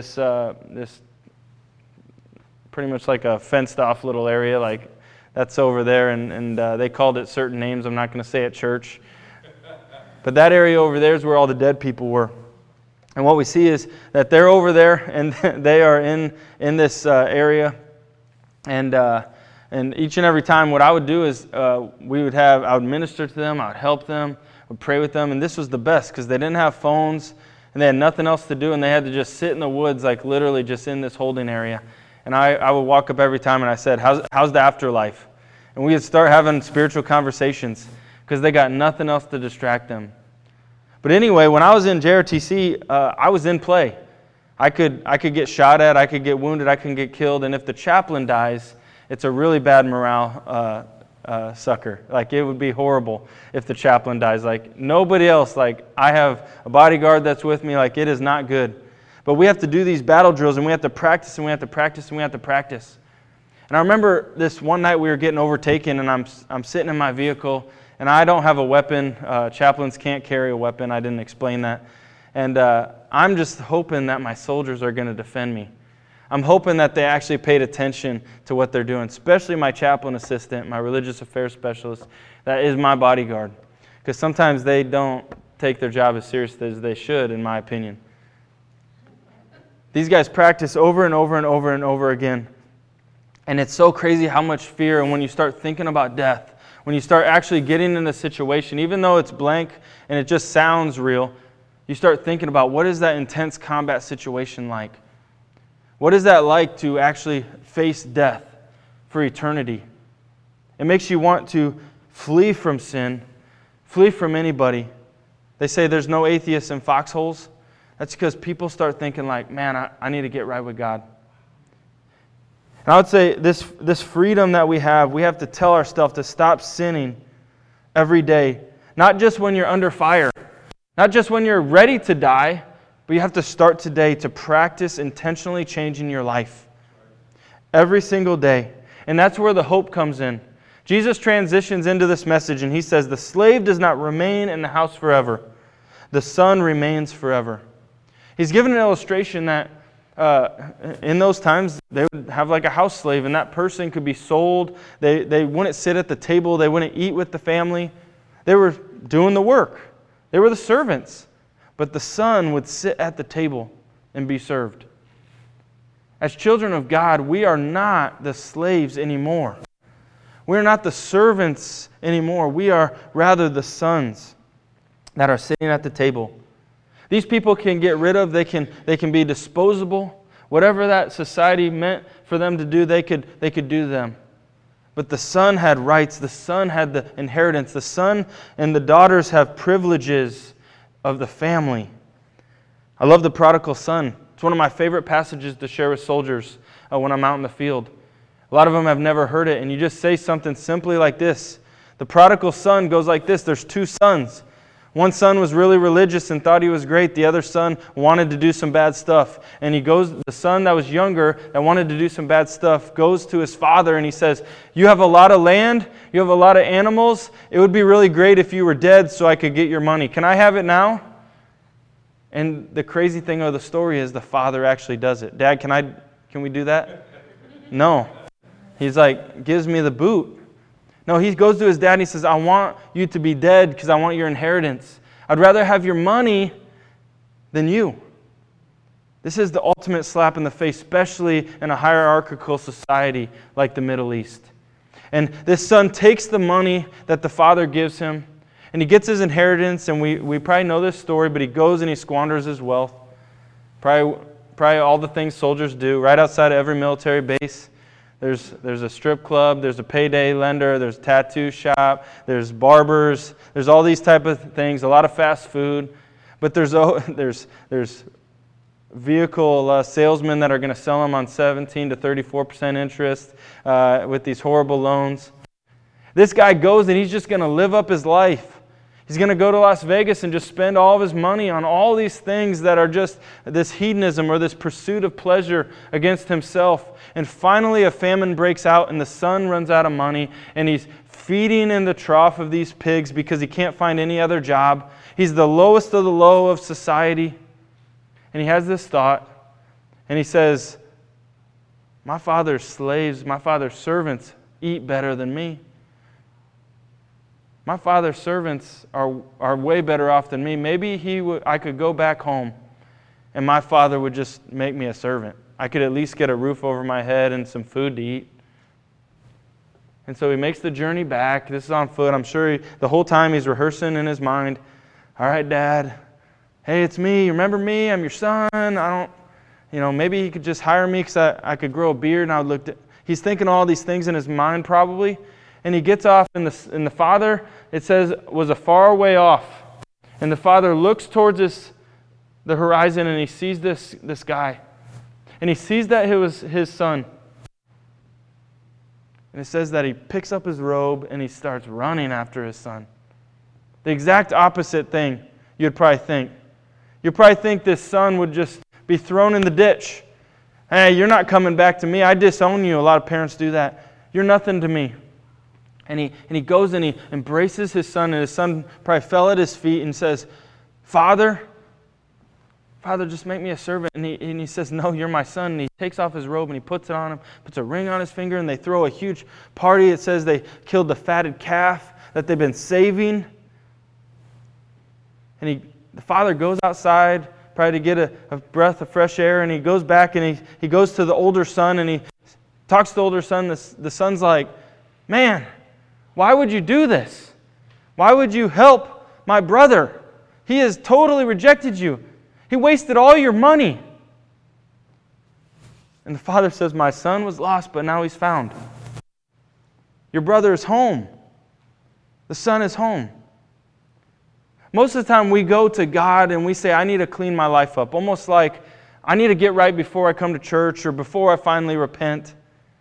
S2: pretty much like a fenced off little area, like that's over there, and they called it certain names I'm not going to say at church. But that area over there is where all the dead people were. And what we see is that they're over there, and they are in this area. And each and every time, what I would do is I would minister to them, I would help them, I would pray with them, and this was the best because they didn't have phones, and they had nothing else to do, and they had to just sit in the woods, like literally just in this holding area. And I would walk up every time, and I said, "How's the afterlife?" And we would start having spiritual conversations because they got nothing else to distract them. But anyway, when I was in JRTC, I was in play. I could get shot at, I could get wounded, I can get killed, and if the chaplain dies, it's a really bad morale sucker. Like, it would be horrible if the chaplain dies. Like, nobody else, like, I have a bodyguard that's with me, like, it is not good. But we have to do these battle drills, and we have to practice, and we have to practice, and we have to practice. And I remember this one night we were getting overtaken, and I'm sitting in my vehicle, and I don't have a weapon. Chaplains can't carry a weapon. I didn't explain that. And I'm just hoping that my soldiers are going to defend me. I'm hoping that they actually paid attention to what they're doing, especially my chaplain assistant, my religious affairs specialist, that is my bodyguard. Because sometimes they don't take their job as seriously as they should, in my opinion. These guys practice over and over and over and over again. And it's so crazy how much fear, and when you start thinking about death, when you start actually getting in the situation, even though it's blank and it just sounds real, you start thinking about what is that intense combat situation like? What is that like to actually face death for eternity? It makes you want to flee from sin, flee from anybody. They say there's no atheists in foxholes. That's because people start thinking like, man, I need to get right with God. And I would say this freedom that we have to tell ourselves to stop sinning every day. Not just when you're under fire, not just when you're ready to die, but you have to start today to practice intentionally changing your life. Every single day. And that's where the hope comes in. Jesus transitions into this message and he says, the slave does not remain in the house forever. The son remains forever. He's given an illustration that in those times they would have like a house slave, and that person could be sold. They wouldn't sit at the table. They wouldn't eat with the family. They were doing the work. They were the servants. But the son would sit at the table and be served. As children of God, we are not the slaves anymore. We are not the servants anymore. We are rather the sons that are sitting at the table. These people can get rid of, they can be disposable. Whatever that society meant for them to do, they could do them. But the son had rights, the son had the inheritance, the son and the daughters have privileges of the family. I love the prodigal son. It's one of my favorite passages to share with soldiers when I'm out in the field. A lot of them have never heard it, and you just say something simply like this. The prodigal son goes like this. There's two sons. One son was really religious and thought he was great. The other son wanted to do some bad stuff. And the son that was younger, that wanted to do some bad stuff, goes to his father and he says, you have a lot of land, you have a lot of animals. It would be really great if you were dead so I could get your money. Can I have it now? And the crazy thing of the story is the father actually does it. Dad, can we do that? No. He's like, gives me the boot. No, he goes to his dad and he says, I want you to be dead because I want your inheritance. I'd rather have your money than you. This is the ultimate slap in the face, especially in a hierarchical society like the Middle East. And this son takes the money that the father gives him, and he gets his inheritance, and we probably know this story, but he goes and he squanders his wealth. Probably all the things soldiers do right outside of every military base. There's a strip club, there's a payday lender, there's a tattoo shop, there's barbers, there's all these type of things, a lot of fast food. But there's vehicle salesmen that are going to sell them on 17 to 34% interest with these horrible loans. This guy goes and he's just going to live up his life. He's going to go to Las Vegas and just spend all of his money on all these things that are just this hedonism or this pursuit of pleasure against himself. And finally a famine breaks out and the son runs out of money and he's feeding in the trough of these pigs because he can't find any other job. He's the lowest of the low of society. And he has this thought and he says, my father's slaves, my father's servants eat better than me. My father's servants are way better off than me. Maybe I could go back home and my father would just make me a servant. I could at least get a roof over my head and some food to eat. And so he makes the journey back. This is on foot. I'm sure the whole time he's rehearsing in his mind. All right, Dad. Hey, it's me. You remember me? I'm your son. Maybe he could just hire me because I could grow a beard and I would look. He's thinking all these things in his mind probably. And he gets off, and the father, it says, was a far way off. And the father looks towards the horizon, and he sees this guy. And he sees that it was his son. And it says that he picks up his robe, and he starts running after his son. The exact opposite thing you'd probably think. You'd probably think this son would just be thrown in the ditch. Hey, you're not coming back to me. I disown you. A lot of parents do that. You're nothing to me. And he goes and he embraces his son, and his son probably fell at his feet and says, Father, just make me a servant. And he says, no, you're my son. And he takes off his robe and he puts it on him, puts a ring on his finger, and they throw a huge party. It says they killed the fatted calf that they've been saving. And the father goes outside, probably to get a breath of fresh air, and he goes back and he goes to the older son and he talks to the older son. The son's like, man, why would you do this? Why would you help my brother? He has totally rejected you. He wasted all your money. And the father says, my son was lost, but now he's found. Your brother is home. The son is home. Most of the time we go to God and we say, I need to clean my life up. Almost like I need to get right before I come to church or before I finally repent.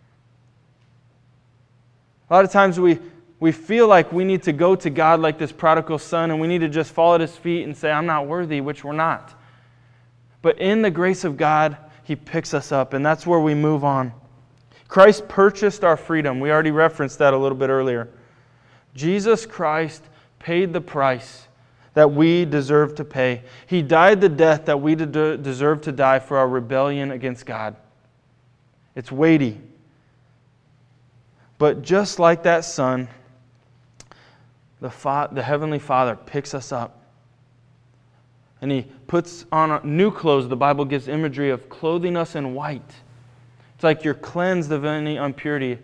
S2: A lot of times we feel like we need to go to God like this prodigal son and we need to just fall at His feet and say, I'm not worthy, which we're not. But in the grace of God, He picks us up, and that's where we move on. Christ purchased our freedom. We already referenced that a little bit earlier. Jesus Christ paid the price that we deserve to pay. He died the death that we deserve to die for our rebellion against God. It's weighty. But just like that son, the Heavenly Father picks us up. And He puts on new clothes. The Bible gives imagery of clothing us in white. It's like you're cleansed of any impurity.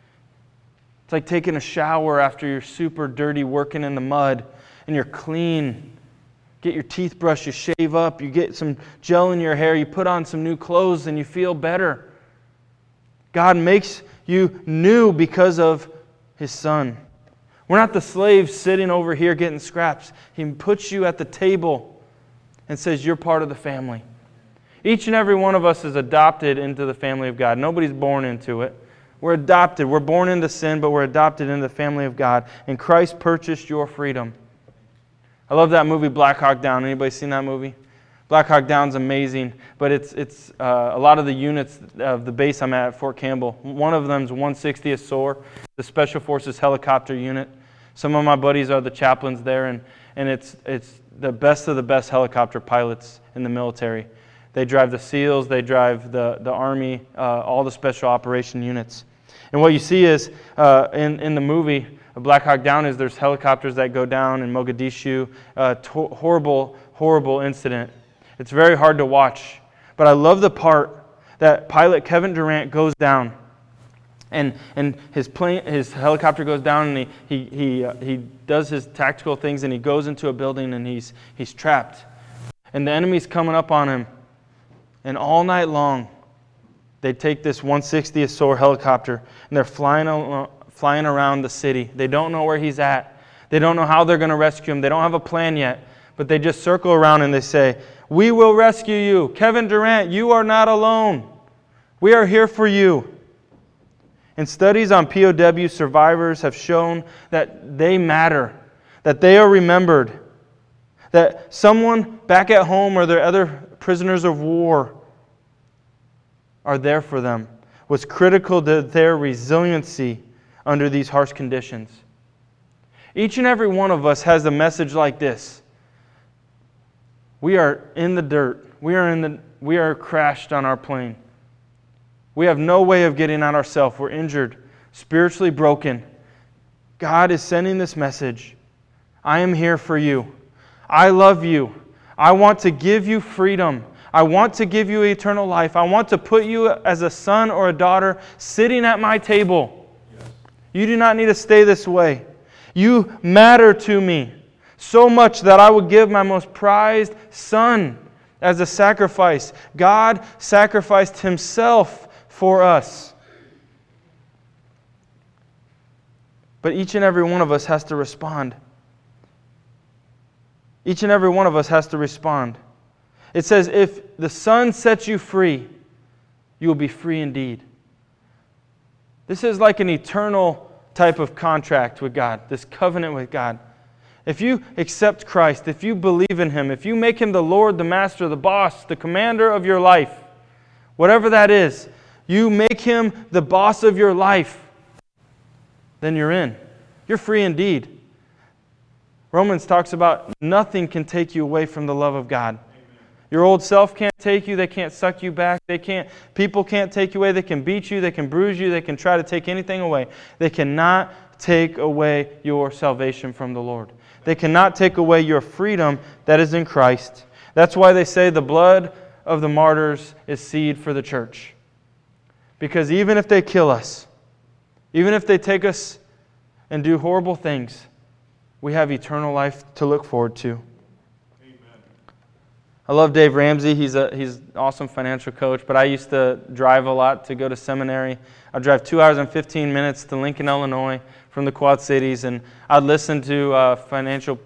S2: It's like taking a shower after you're super dirty working in the mud and you're clean. Get your teeth brushed, you shave up, you get some gel in your hair, you put on some new clothes and you feel better. God makes you new because of His Son. We're not the slaves sitting over here getting scraps. He puts you at the table and says you're part of the family. Each and every one of us is adopted into the family of God. Nobody's born into it. We're adopted. We're born into sin, but we're adopted into the family of God. And Christ purchased your freedom. I love that movie, Black Hawk Down. Anybody seen that movie? Black Hawk Down's amazing, but it's a lot of the units of the base I'm at Fort Campbell. One of them's 160th SOAR, the Special Forces helicopter unit. Some of my buddies are the chaplains there, and it's the best of the best helicopter pilots in the military. They drive the SEALs, they drive the Army, all the special operation units. And what you see is, in the movie, Black Hawk Down, is there's helicopters that go down in Mogadishu. Horrible, horrible incident. It's very hard to watch. But I love the part that pilot Kevin Durant goes down. And his helicopter goes down, and he does his tactical things, and he goes into a building, and he's trapped. And the enemy's coming up on him. And all night long, they take this 160th SOAR helicopter, and they're flying around the city. They don't know where he's at. They don't know how they're going to rescue him. They don't have a plan yet. But they just circle around and they say, we will rescue you. Kevin Durant, you are not alone. We are here for you. And studies on POW survivors have shown that they matter, that they are remembered, that someone back at home or their other prisoners of war are there for them, was critical to their resiliency under these harsh conditions. Each and every one of us has a message like this. We are in the dirt. We are crashed on our plane. We have no way of getting out ourselves. We're injured, spiritually broken. God is sending this message. I am here for you. I love you. I want to give you freedom. I want to give you eternal life. I want to put you as a son or a daughter sitting at my table. Yes. You do not need to stay this way. You matter to me so much that I would give my most prized son as a sacrifice. God sacrificed Himself for us. But each and every one of us has to respond. Each and every one of us has to respond. It says, if the Son sets you free, you will be free indeed. This is like an eternal type of contract with God, this covenant with God. If you accept Christ, if you believe in Him, if you make Him the Lord, the Master, the boss, the commander of your life, whatever that is, you make Him the boss of your life, then you're in. You're free indeed. Romans talks about nothing can take you away from the love of God. Your old self can't take you. They can't suck you back. People can't take you away. They can beat you. They can bruise you. They can try to take anything away. They cannot take away your salvation from the Lord. They cannot take away your freedom that is in Christ. That's why they say the blood of the martyrs is seed for the church. Because even if they kill us, even if they take us and do horrible things, we have eternal life to look forward to. I love Dave Ramsey. He's an awesome financial coach, but I used to drive a lot to go to seminary. I'd drive 2 hours and 15 minutes to Lincoln, Illinois from the Quad Cities, and I'd listen to Financial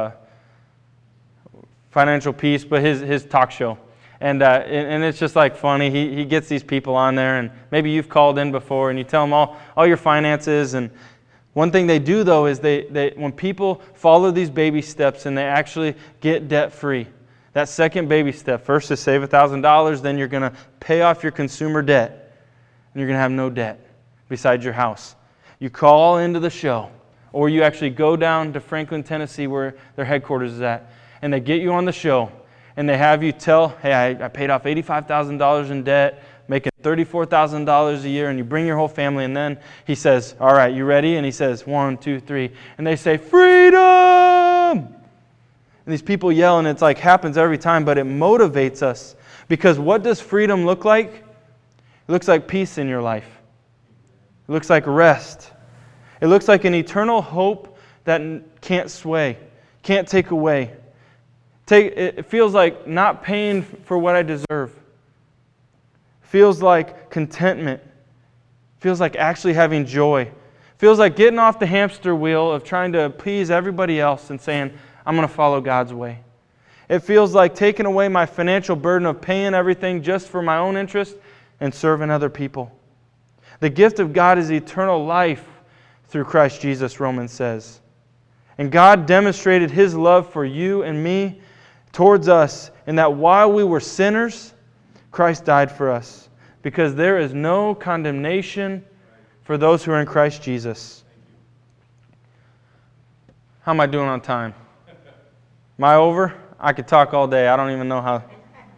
S2: Peace, but his talk show. And it's just like funny. He gets these people on there, and maybe you've called in before, and you tell them all your finances. And one thing they do, though, is they when people follow these baby steps and they actually get debt-free, that second baby step, first is save $1,000, then you're going to pay off your consumer debt, and you're going to have no debt besides your house. You call into the show, or you actually go down to Franklin, Tennessee, where their headquarters is at, and they get you on the show, and they have you tell, hey, I paid off $85,000 in debt, making $34,000 a year, and you bring your whole family, and then he says, all right, you ready? And he says, 1, 2, 3, and they say, freedom! And these people yell, and it's like happens every time, but it motivates us. Because what does freedom look like? It looks like peace in your life. It looks like rest. It looks like an eternal hope that can't sway, can't take away. It feels like not paying for what I deserve. It feels like contentment. It feels like actually having joy. It feels like getting off the hamster wheel of trying to please everybody else and saying, I'm going to follow God's way. It feels like taking away my financial burden of paying everything just for my own interest and serving other people. The gift of God is eternal life through Christ Jesus, Romans says. And God demonstrated His love for you and me towards us in that while we were sinners, Christ died for us. Because there is no condemnation for those who are in Christ Jesus. How am I doing on time? Am I over? I could talk all day. I don't even know how.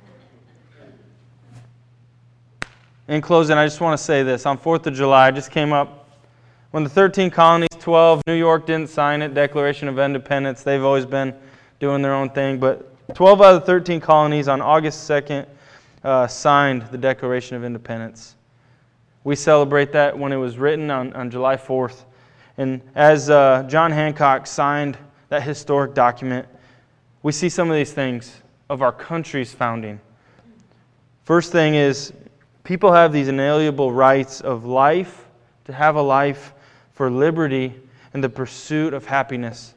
S2: In closing, I just want to say this. On 4th of July, I just came up. When the 13 colonies, 12, New York didn't sign it, Declaration of Independence. They've always been doing their own thing. But 12 out of the 13 colonies on August 2nd signed the Declaration of Independence. We celebrate that when it was written on July 4th. And as John Hancock signed that historic document, we see some of these things of our country's founding. First thing is, people have these inalienable rights of life, to have a life, for liberty, and the pursuit of happiness.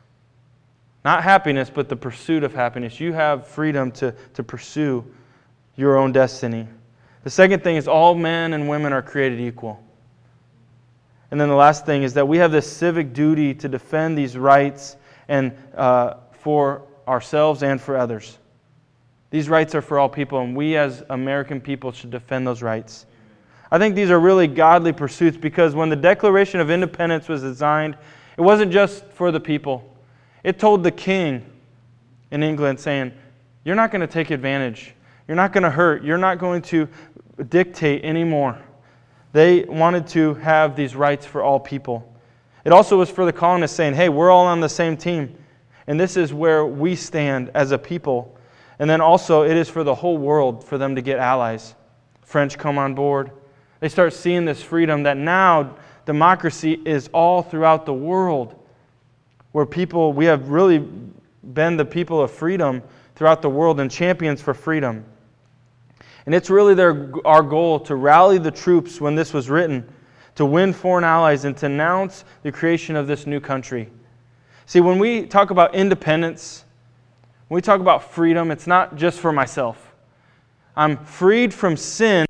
S2: Not happiness, but the pursuit of happiness. You have freedom to pursue your own destiny. The second thing is all men and women are created equal. And then the last thing is that we have this civic duty to defend these rights and for ourselves and for others. These rights are for all people, and we as American people should defend those rights. I think these are really godly pursuits because when the Declaration of Independence was designed, it wasn't just for the people. It told the king in England saying, you're not going to take advantage. You're not going to hurt. You're not going to dictate anymore. They wanted to have these rights for all people. It also was for the colonists saying, hey, we're all on the same team. And this is where we stand as a people. And then also it is for the whole world for them to get allies. French come on board. They start seeing this freedom that now democracy is all throughout the world. Where we have really been the people of freedom throughout the world and champions for freedom. And it's really our goal to rally the troops when this was written, to win foreign allies and to announce the creation of this new country. See, when we talk about independence, when we talk about freedom, it's not just for myself. I'm freed from sin,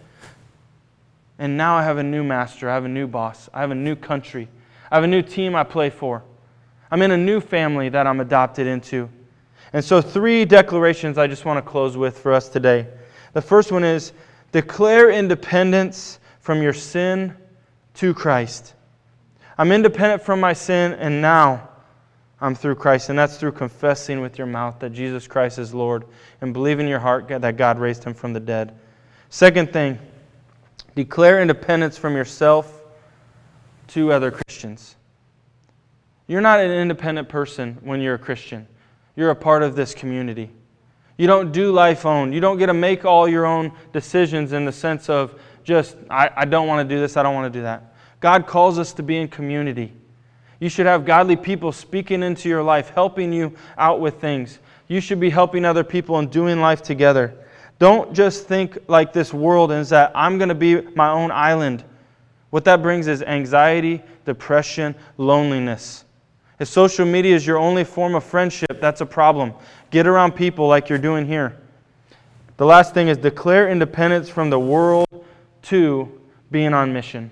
S2: and now I have a new master, I have a new boss, I have a new country, I have a new team I play for. I'm in a new family that I'm adopted into. And so 3 declarations I just want to close with for us today. The first one is, declare independence from your sin to Christ. I'm independent from my sin, and now I'm through Christ. And that's through confessing with your mouth that Jesus Christ is Lord and believe in your heart that God raised Him from the dead. Second thing, declare independence from yourself to other Christians. You're not an independent person when you're a Christian. You're a part of this community. You don't do life own. You don't get to make all your own decisions in the sense of just, I don't want to do this, I don't want to do that. God calls us to be in community. You should have godly people speaking into your life, helping you out with things, You should be helping other people and doing life together. Don't just think like this world is that I'm going to be my own island. What that brings is anxiety, depression, loneliness. If social media is your only form of friendship, that's a problem. Get around people like you're doing here. The last thing is declare independence from the world to being on mission.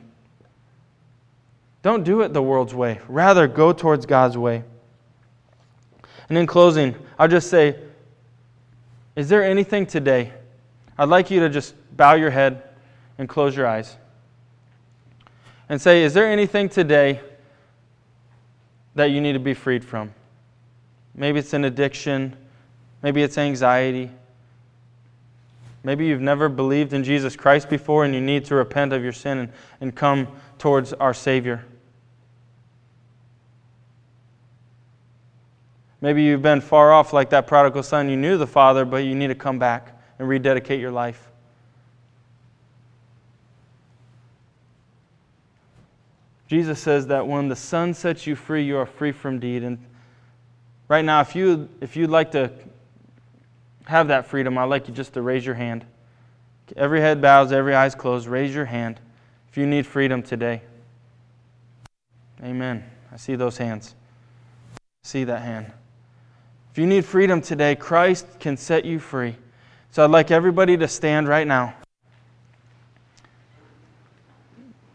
S2: Don't do it the world's way. Rather, go towards God's way. And in closing, I'll just say, is there anything today? I'd like you to just bow your head and close your eyes. And say, is there anything today that you need to be freed from? Maybe it's an addiction. Maybe it's anxiety. Maybe you've never believed in Jesus Christ before and you need to repent of your sin and come towards our Savior. Maybe you've been far off like that prodigal son. You knew the Father, but you need to come back and rededicate your life. Jesus says that when the Son sets you free, you are free from deed. And right now, if you'd like to have that freedom, I'd like you just to raise your hand. Every head bows, every eye's closed. Raise your hand if you need freedom today. Amen. I see those hands. I see that hand. If you need freedom today, Christ can set you free. So I'd like everybody to stand right now.